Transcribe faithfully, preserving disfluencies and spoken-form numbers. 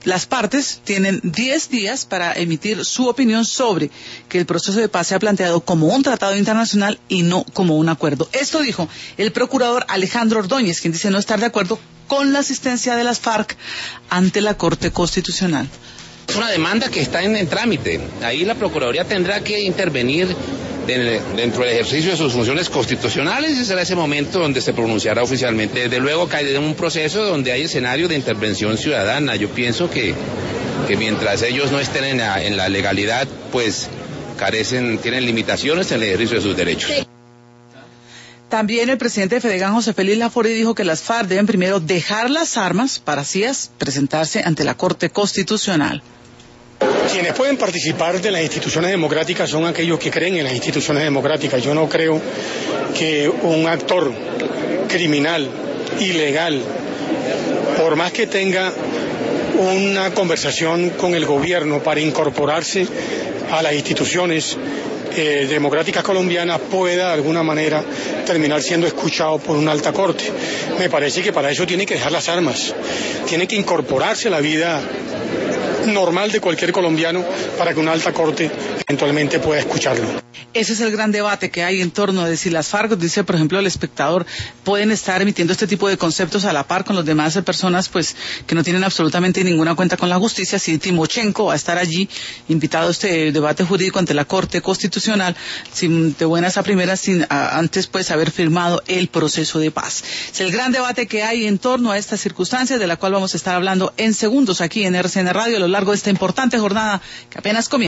las partes tienen diez días para emitir su opinión sobre que el proceso de paz sea planteado como un tratado internacional y no como un acuerdo. Esto dijo el procurador Alejandro Ordóñez, quien dice no estar de acuerdo con la asistencia de las FARC ante la Corte Constitucional. Es una demanda que está en, en trámite. Ahí la Procuraduría tendrá que intervenir de, dentro del ejercicio de sus funciones constitucionales y será ese momento donde se pronunciará oficialmente. Desde luego que hay un proceso donde hay escenario de intervención ciudadana. Yo pienso que, que mientras ellos no estén en la, en la legalidad, pues carecen, tienen limitaciones en el ejercicio de sus derechos. Sí. También el presidente de Fedegan, José Félix Laforet, dijo que las FARC deben primero dejar las armas para así presentarse ante la Corte Constitucional. Quienes pueden participar de las instituciones democráticas son aquellos que creen en las instituciones democráticas. Yo no creo que un actor criminal, ilegal, por más que tenga una conversación con el gobierno para incorporarse a las instituciones eh, democráticas colombianas, pueda de alguna manera terminar siendo escuchado por una alta corte. Me parece que para eso tiene que dejar las armas, tiene que incorporarse a la vida normal de cualquier colombiano para que una alta corte eventualmente pueda escucharlo. Ese es el gran debate que hay en torno de si las FARC, dice por ejemplo el espectador, pueden estar emitiendo este tipo de conceptos a la par con los demás personas pues que no tienen absolutamente ninguna cuenta con la justicia, si Timochenko va a estar allí invitado a este debate jurídico ante la Corte Constitucional sin, de buenas a primeras sin a, antes pues haber firmado el proceso de paz. Es el gran debate que hay en torno a estas circunstancias de la cual vamos a estar hablando en segundos aquí en R C N Radio a lo largo de esta importante jornada que apenas comienza.